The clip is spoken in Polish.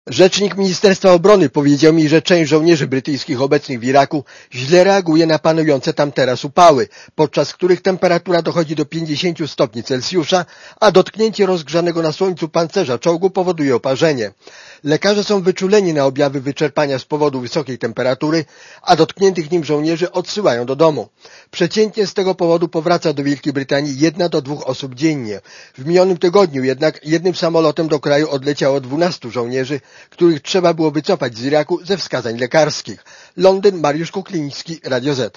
Rzecznik Ministerstwa Obrony powiedział mi, że część żołnierzy brytyjskich obecnych w Iraku źle reaguje na panujące tam teraz upały, podczas których temperatura dochodzi do 50 stopni Celsjusza, a dotknięcie rozgrzanego na słońcu pancerza czołgu powoduje oparzenie. Lekarze są wyczuleni na objawy wyczerpania z powodu wysokiej temperatury, a dotkniętych nim żołnierzy odsyłają do domu. Przeciętnie z tego powodu powraca do Wielkiej Brytanii 1 do 2 osób dziennie. W minionym tygodniu jednak jednym samolotem do kraju odleciało 12 żołnierzy, których trzeba było wycofać z Iraku ze wskazań lekarskich. Londyn, Mariusz Kukliński, Radio Z.